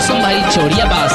मौसम भाई छोड़िया बास।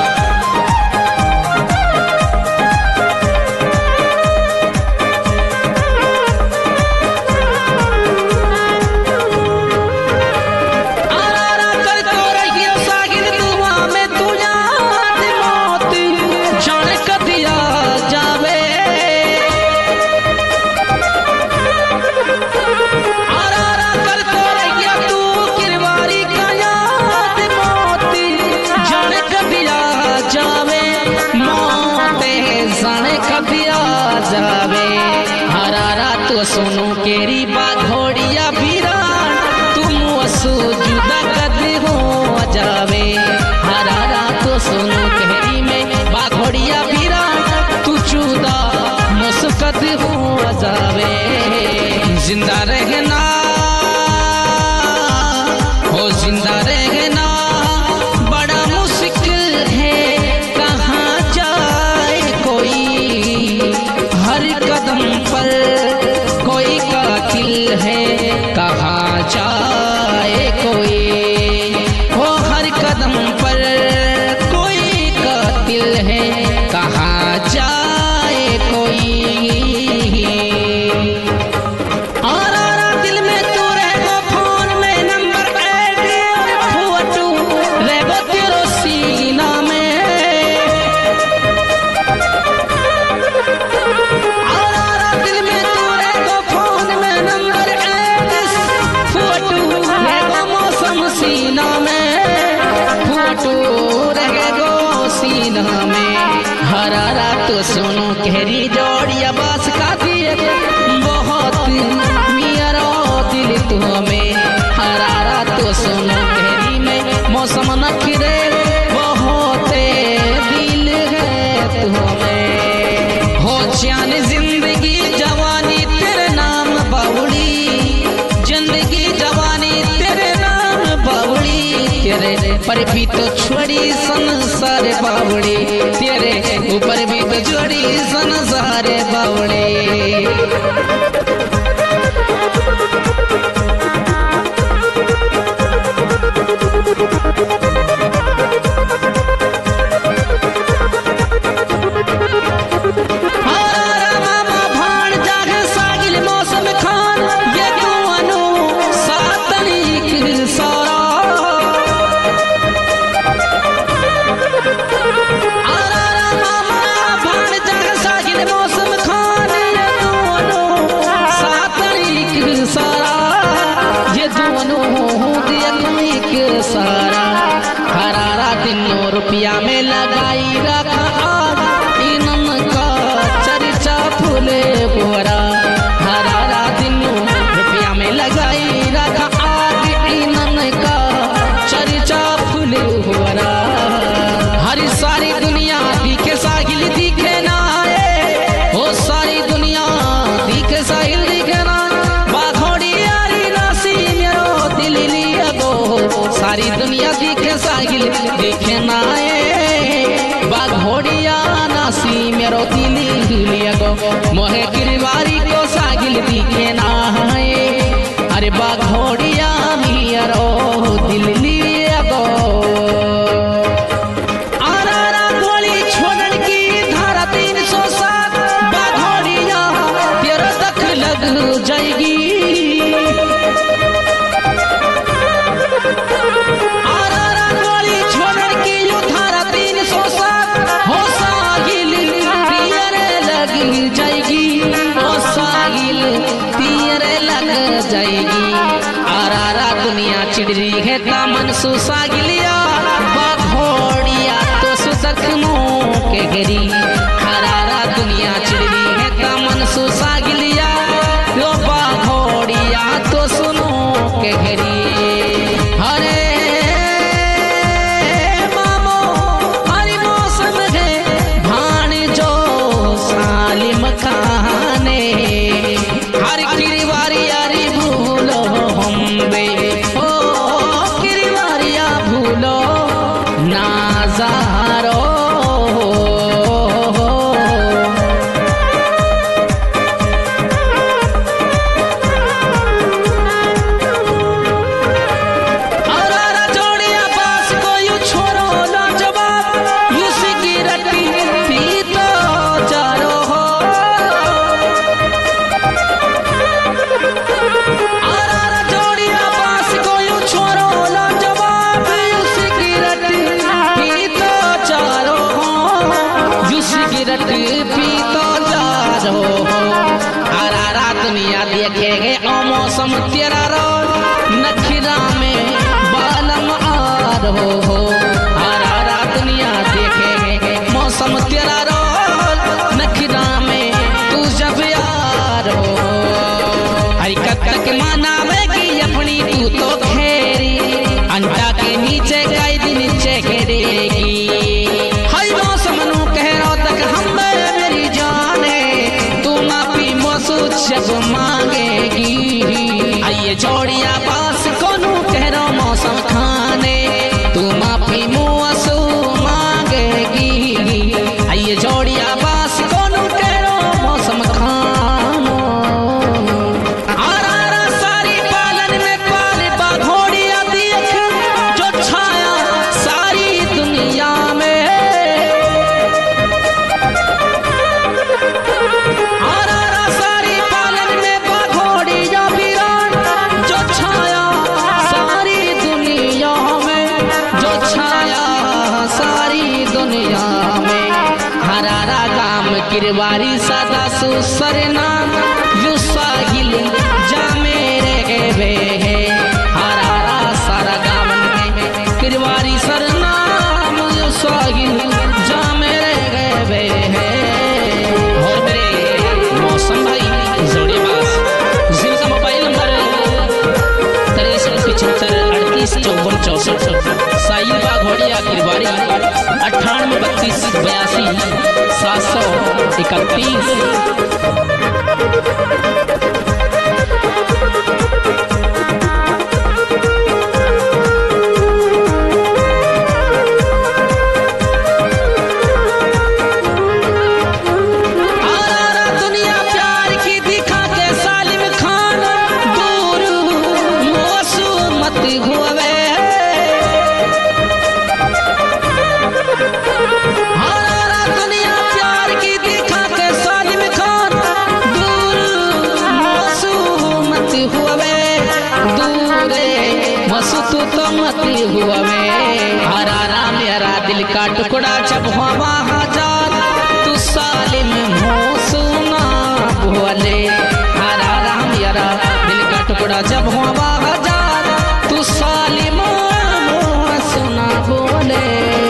सुनो केरी बाघोड़िया भिरान तुम असु जुदा कदी हो जावे। हरा रात सुनो केरी में बाघोड़िया भिरान तू जुदा मुस्कत हो जावे। जिंदा रहना हो जिंदा रहना बड़ा मुश्किल है, कहाँ जाए कोई हर कदम पर कोई कातिल है, कहाँ जाए कोई वो हर कदम पर कोई कातिल है, कहाँ जाए कोई। और दिल में तू रहेगा फोन में नंबर ऐड फोटो रहेगा तेरो सीना में। सीना में फोटो रहेगो सीना में। हरा रात सुनो कहरी जोड़िया बास का दिए बहुत मेरा दिल तुम्हें। हरा रात सुनो कहरी में मौसम नखरे बहुत दिल है तुम्हें। हो जान जिंदगी जवानी तेरे नाम बावड़ी, जिंदगी जवानी तेरे बावड़ी तेरे पर भी तो छोड़ी संसार बावड़ी, तेरे ऊपर भी तो छोड़ी संसार बावड़ी। सारा हरारा तीनों रुपया में लगाई रखा इनम का चर्चा फूले बोरा। हरारा तीनों रुपया में लगाई रखा इनम का चर्चा फूले बोरा। हरी सारी दुनिया दिखे साहिल दिखे ना है, वो सारी दुनिया दिखे साहिल दिखे ना। बाघोड़ी यारी राशि मेरो दिल लिया गो, सारी दुनिया दिखे साहिल दिखे ना है। बाघोड़िया नासी मेरो दिल लिया गो, मोहे गिरवारी को साहिल दिखे ना है। अरे बाघोड़िया मेरो दिल लिया गो। आरारा गोली छोड़न की धारा 307 बाघोड़िया तेरा तक लग जाएगी। जाएगी आरारा दुनिया चिड़री है दामन सुसागिलिया। बाघोड़िया तो सुजख्मों के घेरी, हरारा दुनिया चिड़री है दामन सुसागिलिया। यो बाघोड़िया तो सुनो के घेरी। हरे मामो हरी मौसम है भाण जो सालिम खाने। हर किरवारी यारी भूलो हम बे हो, किरवारिया भूलो नाजारो। हो हरारा दुनिया देखेगे ओ मौसम तेरा रोज नखरा में बालम आर हो हरारा दुनिया देखेगे मौसम तेरा रोज नखरा में तू जब यार हो हरकत के माना की अपनी तू तो खेरी अंडा के नीचे कई दिन नीचे घेरेगी हर मौसम नू कह रो तक हम मेरी जाने तू माफी मौसू जब मांगेगी आइए जोड़िया पास कोनू कह रो मौसम खाने तू माफी मौसू मांगेगी आइए जोड़िया पास कोनू कह रो मौसम खानो आरा सारी पालन में पाले बाघोड़िया देख जो छाया सारी दुनिया में आरा सारी पालन में बाघोड़िया वीरान जो छाया सारी दुनिया में जो छाया सारी दुनिया में हरारा गाम किरवारी सदा सुसर नाम यू साहिल जा मेरे वे है हरारा सारा गामन में किरवारी सर नाम यू साहिल जा मेरे वे है और मेरे मौसम भाई जोड़े पास जिनका मोबाइल नंबर 6375385464 साहिल बाघोड़िया किरवारी 98 दुनिया प्यार की दिखा के सालिम खान दूर मौसू मत हुए हरारा दुनिया प्यार की दिखा के सालिम खान दूर मौसू मत हुए दूरे मौसू तो मत हुए हरारा मेरा दिल का टुकड़ा जब हुआ हजार तू सालिम मौसू ना बोले हरारा मेरा दिल का टुकड़ा जब हुआ हजार तू सालिम मौसू ना बोले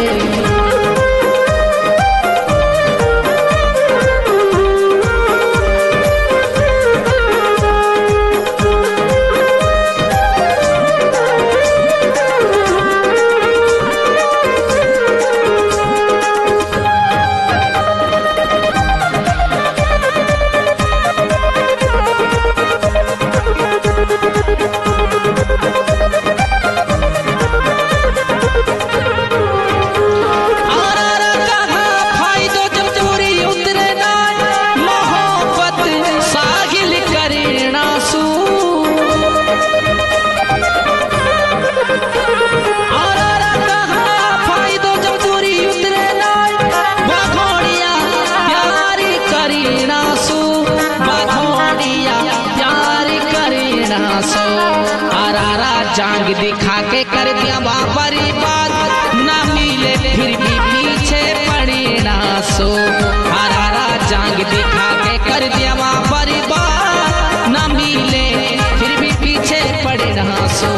जांग दिखा के कर दिया बाबरी बात ना मिले फिर भी पीछे पड़े ना सो हरारा जांग दिखा के कर दिया बाबरी बात ना मिले फिर भी पीछे पड़े ना सो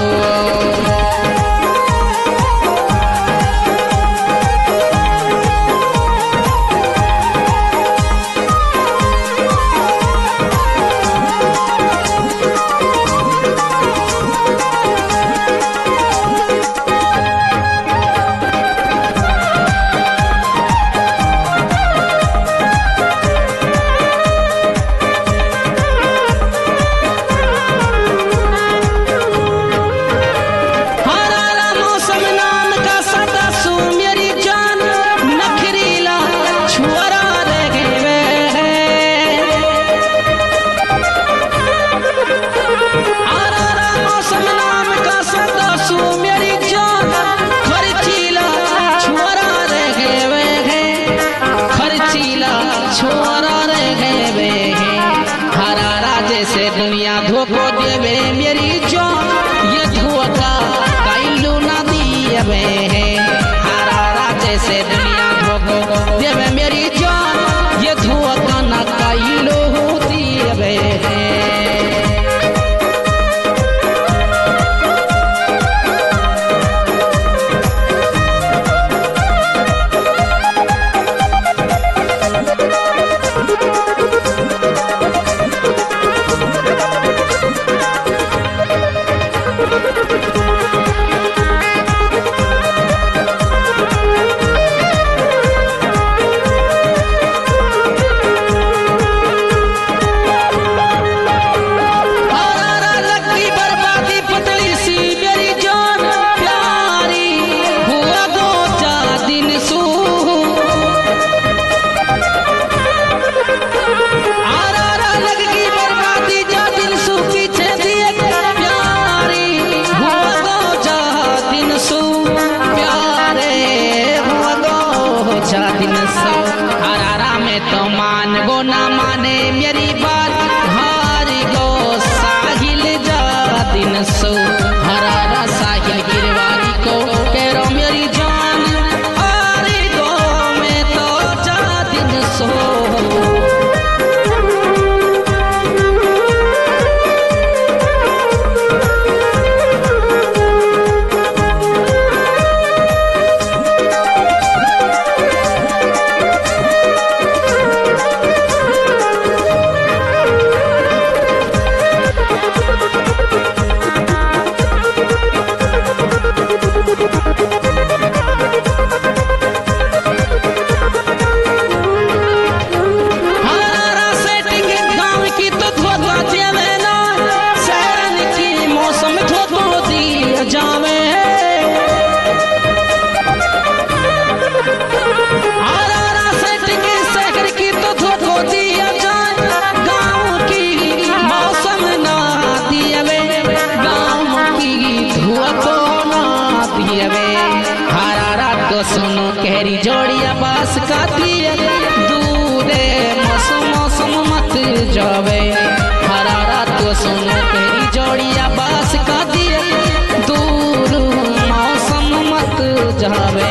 सुनो कहरी जोड़िया बास का दिए दूरे मौसम मत जावे हरारा तो सुनो कहरी जोड़िया बास का दिए दूर मौसम मत जावे।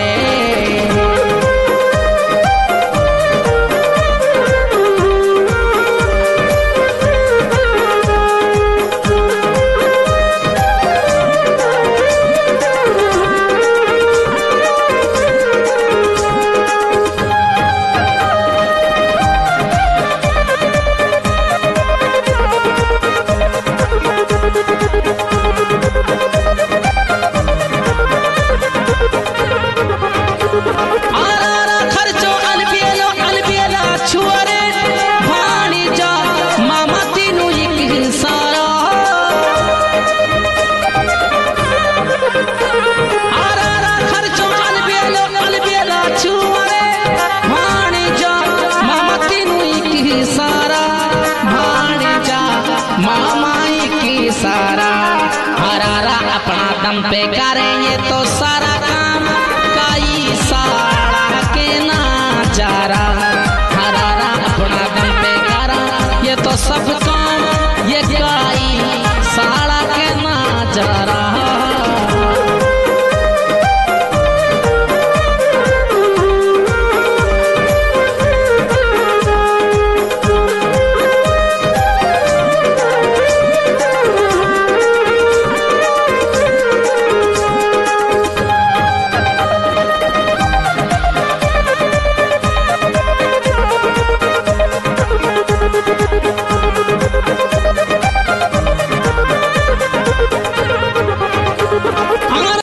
अपना दम पे करेंगे तो सारा काम कई सारा के ना जा रहा हरारा अपना दम पे करा ये तो सब